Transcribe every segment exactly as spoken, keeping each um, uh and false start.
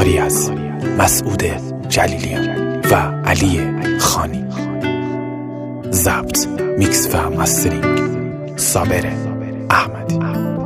کاری از مسعود جلیلیان و علی خانی. ضبط، میکس و مسترینگ صابر احمدی.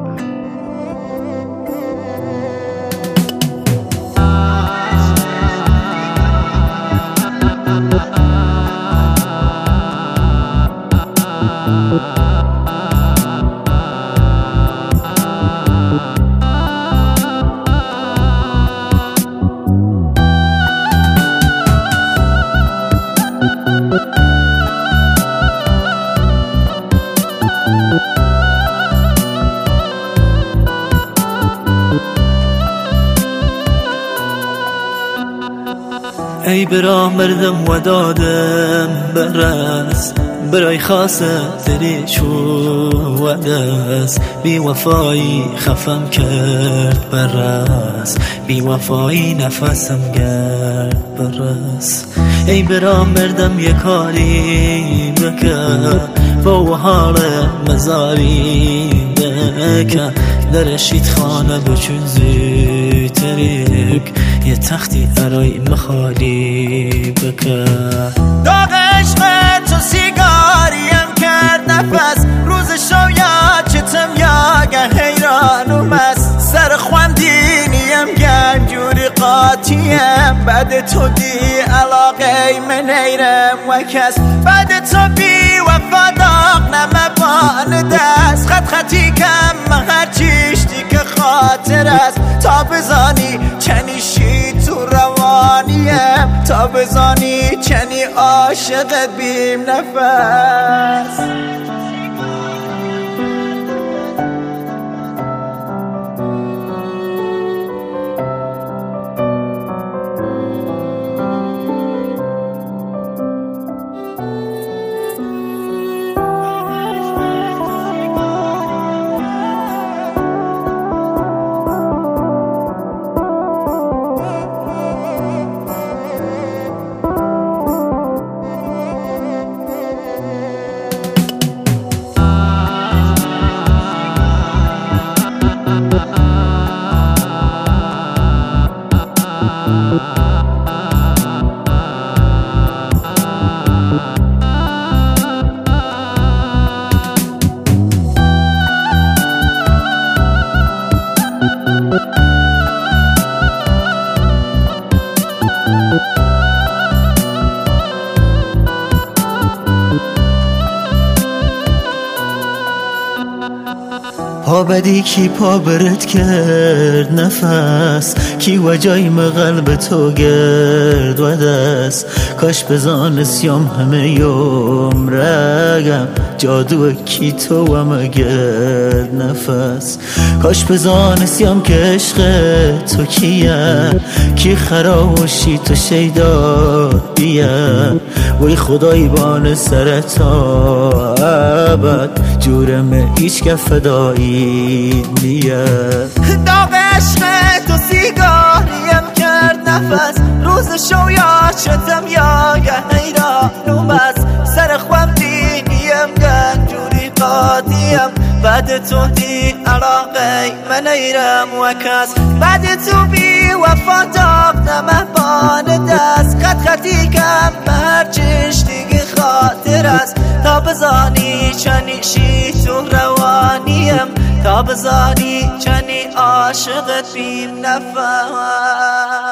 ای برا مردم و دادم برس برای خاطری چو و دست بی وفایی خفم کرد برس بی وفایی نفسم گرد برس ای برا مردم یک کاری بکن با حال مزاری بکن در شید خانه بچون زیتریک یه تختی برای مخالی بکن. داغ عشق تو سیگاریم کرد نفس روز شو یا چتم یا گه حیران و مست سر خواندینیم گنجوری قاطیم بعد تو دی علاقه من ایرم و کس بعد تو بی وفاداق نمبان دست خط خطی کم هر چیشتی که خاطر است تا بزانی چنی شی تو روانیم تا بزانی چنی عاشق بیم نفس. پا بدی کی پا برد کرد نفس کی وجایم قلب تو گرد و دست کاش بزانستیم همه یوم رگم جادو کی تو و مگرد نفس کاش بزانستیم که عشق تو کیه کی خراشی تو شیدا بیه وی خدای بان سر تا ابد جورم ایچ که فدایی نیه. داغ عشق تو سیگاریم کرد نفس روز شو یا شتم یا گه حیران و مست سر خوام دینیم گنجوری قادیم بعد تو دی علاقه من ایرم و کس بعد تو بی وفاداق نمهبان دست خط خطی کم هر چشتی خاطر است تا بزانی چنی شی تو روانیم تا بزانی چنی عاشقت بیم نفس.